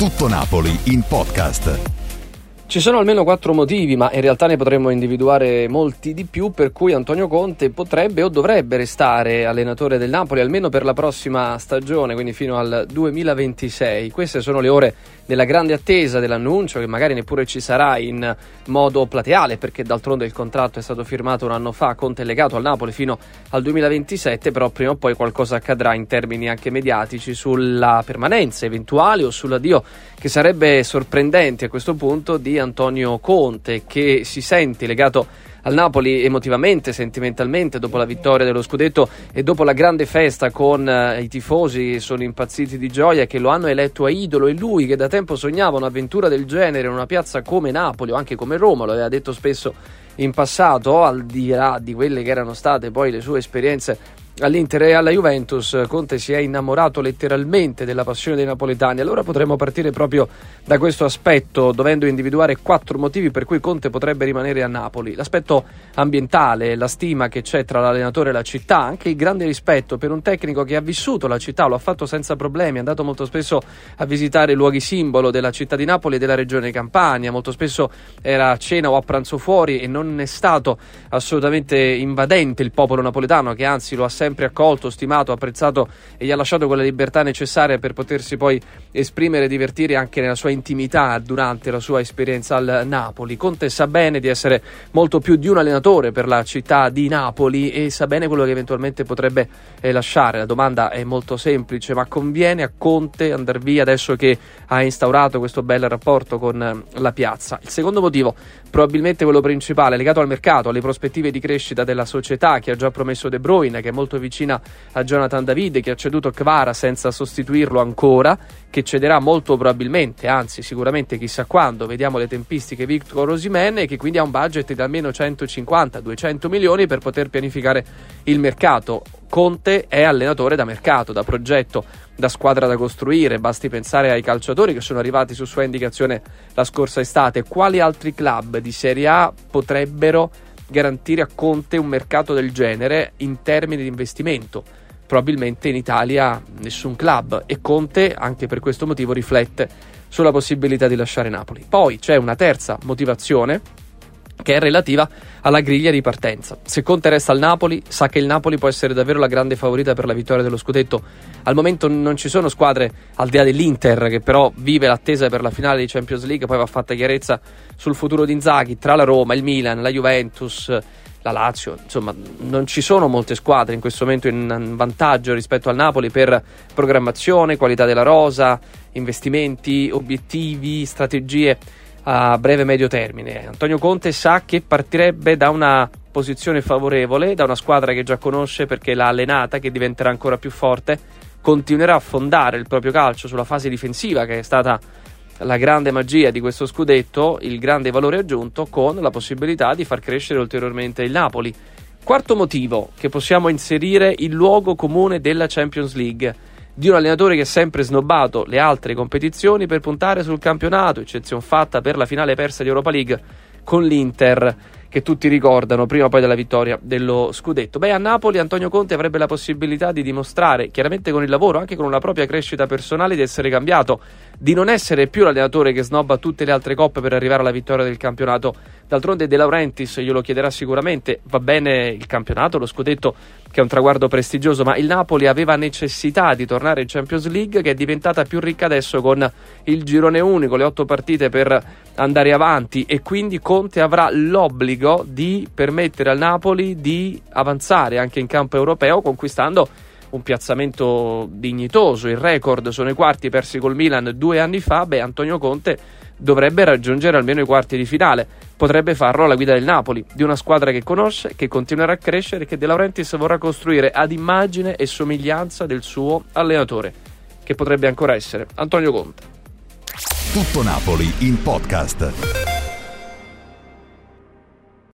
Tutto Napoli in podcast. Ci sono almeno 4 motivi, ma in realtà ne potremmo individuare molti di più, per cui Antonio Conte potrebbe o dovrebbe restare allenatore del Napoli almeno per la prossima stagione, quindi fino al 2026. Queste sono le ore della grande attesa dell'annuncio, che magari neppure ci sarà in modo plateale, perché d'altronde il contratto è stato firmato un anno fa. Conte è legato al Napoli fino al 2027, però prima o poi qualcosa accadrà in termini anche mediatici sulla permanenza eventuale o sull'addio, che sarebbe sorprendente a questo punto, di Antonio Conte, che si sente legato al Napoli emotivamente, sentimentalmente, dopo la vittoria dello scudetto e dopo la grande festa con i tifosi che sono impazziti di gioia, che lo hanno eletto a idolo, e lui, che da tempo sognava un'avventura del genere in una piazza come Napoli o anche come Roma, lo aveva detto spesso in passato, al di là di quelle che erano state poi le sue esperienze all'Inter e alla Juventus. Conte si è innamorato letteralmente della passione dei napoletani. Allora potremmo partire proprio da questo aspetto, dovendo individuare 4 motivi per cui Conte potrebbe rimanere a Napoli. L'aspetto ambientale, la stima che c'è tra l'allenatore e la città, anche il grande rispetto per un tecnico che ha vissuto la città, lo ha fatto senza problemi, è andato molto spesso a visitare luoghi simbolo della città di Napoli e della regione Campania, molto spesso era a cena o a pranzo fuori e non è stato assolutamente invadente il popolo napoletano, che anzi lo ha sempre accolto, stimato, apprezzato e gli ha lasciato quella libertà necessaria per potersi poi esprimere e divertire anche nella sua intimità durante la sua esperienza al Napoli. Conte sa bene di essere molto più di un allenatore per la città di Napoli e sa bene quello che eventualmente potrebbe lasciare. La domanda è molto semplice: ma conviene a Conte andar via adesso che ha instaurato questo bel rapporto con la piazza? Il secondo motivo, probabilmente quello principale, legato al mercato, alle prospettive di crescita della società, che ha già promesso De Bruyne, che è molto vicina a Jonathan David, che ha ceduto Kvara senza sostituirlo ancora, che cederà molto probabilmente, anzi sicuramente chissà quando, vediamo le tempistiche, Victor Osimhen, e che quindi ha un budget di almeno 150-200 milioni per poter pianificare il mercato. Conte è allenatore da mercato, da progetto, da squadra da costruire. Basti pensare ai calciatori che sono arrivati su sua indicazione la scorsa estate. Quali altri club di Serie A potrebbero garantire a Conte un mercato del genere in termini di investimento? Probabilmente in Italia nessun club, e Conte anche per questo motivo riflette sulla possibilità di lasciare Napoli. Poi c'è una terza motivazione, che è relativa alla griglia di partenza. Se Conte resta al Napoli, sa che il Napoli può essere davvero la grande favorita per la vittoria dello scudetto. Al momento non ci sono squadre, al di là dell'Inter, che però vive l'attesa per la finale di Champions League, poi va fatta chiarezza sul futuro di Inzaghi, tra la Roma, il Milan, la Juventus, la Lazio. Insomma, non ci sono molte squadre in questo momento in vantaggio rispetto al Napoli per programmazione, qualità della rosa, investimenti, obiettivi, strategie a breve e medio termine. Antonio Conte sa che partirebbe da una posizione favorevole, da una squadra che già conosce perché l'ha allenata, che diventerà ancora più forte, continuerà a fondare il proprio calcio sulla fase difensiva, che è stata la grande magia di questo scudetto, il grande valore aggiunto, con la possibilità di far crescere ulteriormente il Napoli. Quarto motivo che possiamo inserire: il luogo comune della Champions League, di un allenatore che ha sempre snobbato le altre competizioni per puntare sul campionato, eccezion fatta per la finale persa di Europa League con l'Inter, che tutti ricordano prima o poi della vittoria dello scudetto. A Napoli Antonio Conte avrebbe la possibilità di dimostrare, chiaramente con il lavoro, anche con una propria crescita personale, di essere cambiato, di non essere più l'allenatore che snobba tutte le altre coppe per arrivare alla vittoria del campionato. D'altronde De Laurentiis glielo chiederà sicuramente. Va bene il campionato, lo scudetto, che è un traguardo prestigioso, ma il Napoli aveva necessità di tornare in Champions League, che è diventata più ricca adesso con il girone unico, le 8 partite per andare avanti, e quindi Conte avrà l'obbligo di permettere al Napoli di avanzare anche in campo europeo, conquistando un piazzamento dignitoso. Il record sono i quarti persi col Milan 2 anni fa. Antonio Conte dovrebbe raggiungere almeno i quarti di finale. Potrebbe farlo alla guida del Napoli, di una squadra che conosce, che continuerà a crescere, che De Laurentiis vorrà costruire ad immagine e somiglianza del suo allenatore, che potrebbe ancora essere Antonio Conte. Tutto Napoli in podcast.